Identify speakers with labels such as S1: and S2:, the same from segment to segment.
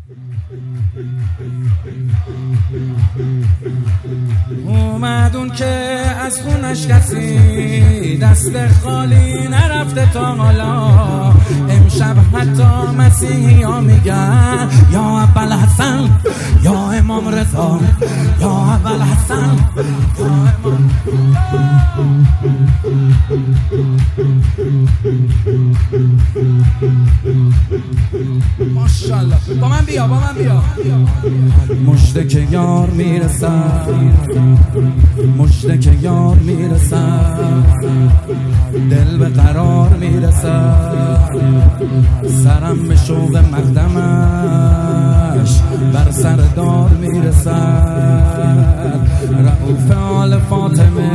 S1: اومد اون که از خونش کسی دست خالی نرفته تا حالا. امشب حتی مسیحی ها میگن یا ابوالحسن یا امام رضا، یا ابوالحسن یا امام. ماشاءالله با من بیا، با من بیا. مژده که یار میرسد، مژده که یار میرسد، دل به قرار میرسد، سرم به شوق مقدمش بر سر دار میرسد. رؤوف آل فاطمه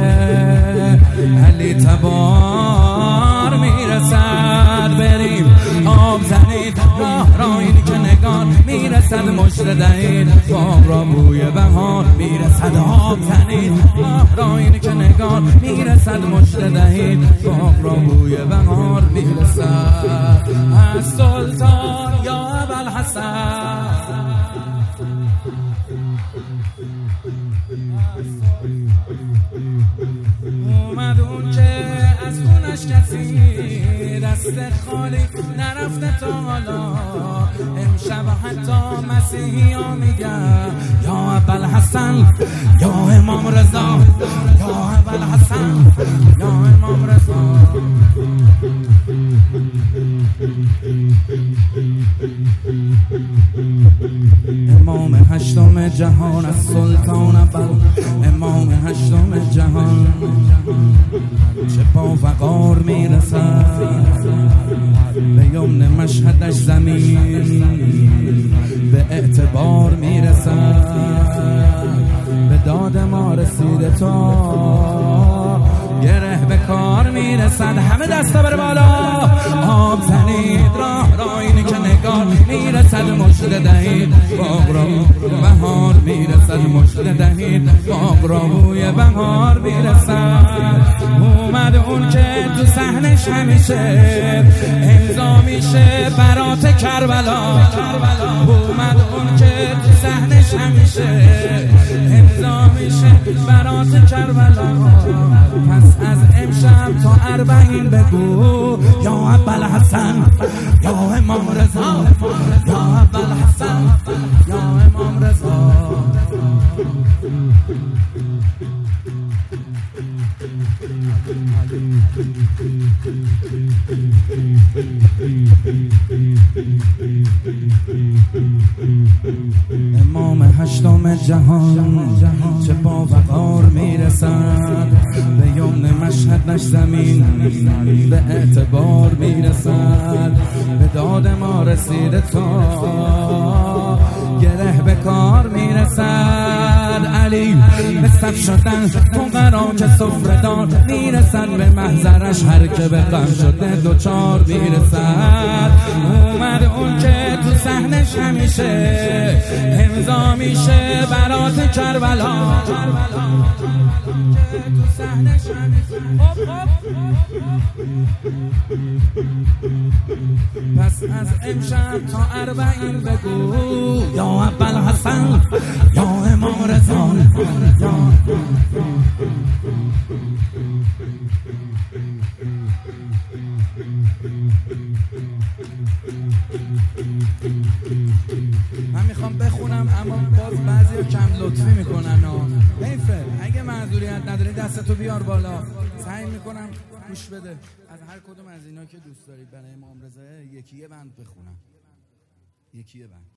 S1: علی تبار میرسد. بریم آب زنید راه اینی که نگار میرسد. مژده دهید باغ را بوی بهار میرسد. آب زنید راه اینی که نگار میرسد. مژده دهید باغ را بوی بهار میرسد. از سلطان یا ابوالحسن، اومد اون که از خونش کسی دست خالی نرفته تا حالا. امشب حتی مسیحی ها میگن یا ابوالحسن یا امام رضا، یا ابوالحسن یا امام رضا. امام هشتم جهان از سلطان ابل، امام هشتم جهان چه با وقار میرسد. به یمن مشهدش زمین به اعتبار میرسد. به داد ما رسیده تا گره به کار میرسد. همه دستا بره بالا. آب زنید راه اینی که نگار میرسد. مژده دهید باغ را بهار میرسد. مژده دهید باغ را بوی بهار میرسد. اومد اون که تو صحنش همیشه امضا میشه برات کربلا. اومد اون که تو صحنش همیشه امضا میشه برات کربلا. پس از امشب تا اربعین بگو یا ابوالحسن یا امام رضا، یا ابوالحسن یا امام رضا. امام هشتم جهان چه با وقار میرسد. به یمن مشهدش زمین به اعتبار میرسد. به داد ما رسیده تا گره به کار میرسد. علی به صف شدن فقرا که سفره دار میرسد. به محضرش هر که به غم شده دوچار میرسد. اومد اون که تو صحنش همیشه امضا میشه برات کربلا. پس از امشب تا اربعین بگو یا ابوالحسن یا امام رضا. من میخوام بخونم اما باز بعضی کم لطفی میکنن. حیفه. اگه معذوریت نداری دستتو بیار بالا. سعی میکنم گوش بده. از هر کدوم از اینا که دوست دارید برای امام رضا یکی یه بند بخونم. یکی یه بند.